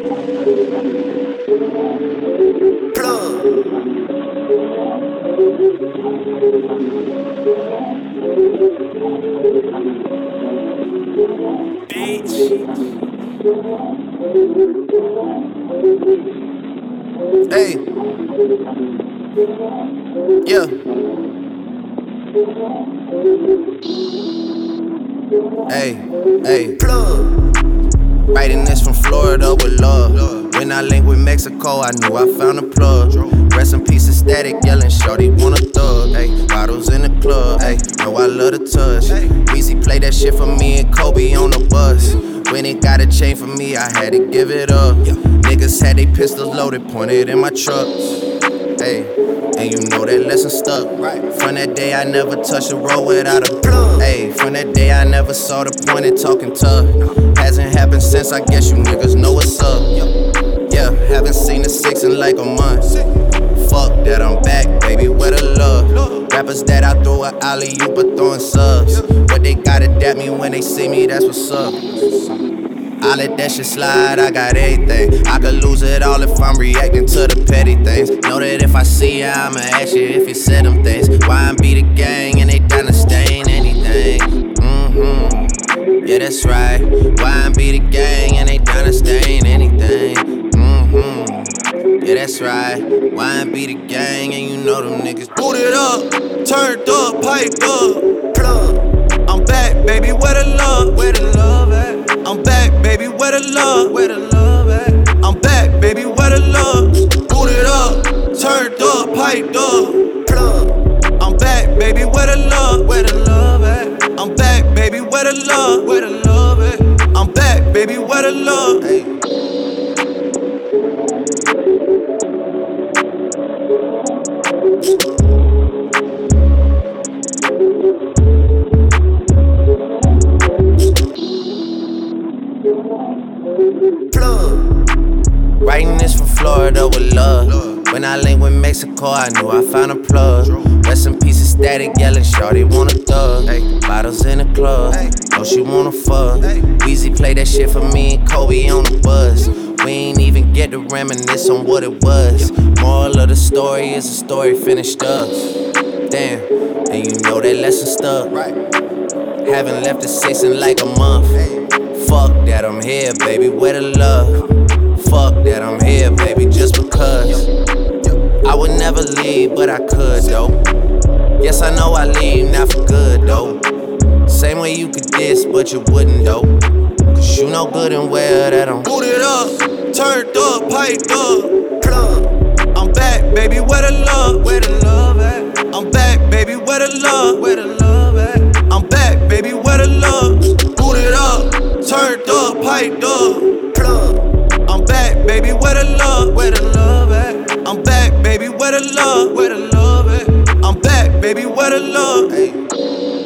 Hey, yeah. Hey, plug. Writing this from Florida with love. When I linked with Mexico, I knew I found a plug. Rest in peace, Static, yelling, shorty want a thug. Ay, bottles in the club, ay, know I love the touch. Weezy play that shit for me and Kobe on the bus. When it got a chain for me, I had to give it up. Niggas had they pistols loaded, pointed in my trucks. Ay, and you know that lesson stuck. From that day, I never touched a road without a plug. Ay, from that day, I never saw the point in talking tough. Hasn't happened since, I guess you niggas know what's up. Yeah, haven't seen a 6 in like a month. Fuck that, I'm back, baby, where the love? Rappers that I throw a alley-oop but throwing subs. But they gotta dap me when they see me, that's what's up. I let that shit slide, I got everything. I could lose it all if I'm reacting to the petty things. Know that if I see ya, I'ma ask you if you said them things. Why I be the gang and they down to stain anything? Yeah, that's right. Why I be the gang and they down to stain anything? Yeah, that's right. Why I be the gang and you know them niggas booted up, turned up, piped up, plug. I'm back, baby, where the love? Where the love at? I'm back, baby, where the love? Where the love at? I'm back, baby, where the love? Booted up, turned up, piped up, plug. I'm back, baby, where the love? Where the love at? I'm back, baby, where the love? Where the love at? I'm back, baby, where the love? Hey. Plug. Writing this from Florida with love. When I linked with Mexico, I knew I found a plug. Rest in peace, Static, yelling, shorty want a thug. Ay, bottles in the club, know she wanna fuck. Weezy play that shit for me and Kobe on the bus. We ain't even get to reminisce on what it was. Moral of the story is the story finished up. Damn, and you know that lesson stuck. Haven't left the 6 in like a month. Fuck that, I'm here, baby, where the love? Fuck that, I'm here, baby, just because. I would never leave, but I could, though. Yes, I know I leave, not for good, though. Same way you could diss, but you wouldn't, though. Cause you know good and well that I'm booted up, turned up, piped up, plug. I'm back, baby, where the love? Where the love at? I'm back, baby, where the love? Where the love at? I'm back, baby, where the love? Booted up, turned up, piped up, plug. I'm back, baby, where the love? Where the love at? I'm back, baby, where the love? Where the love at? I'm back, baby, where the love? Hey.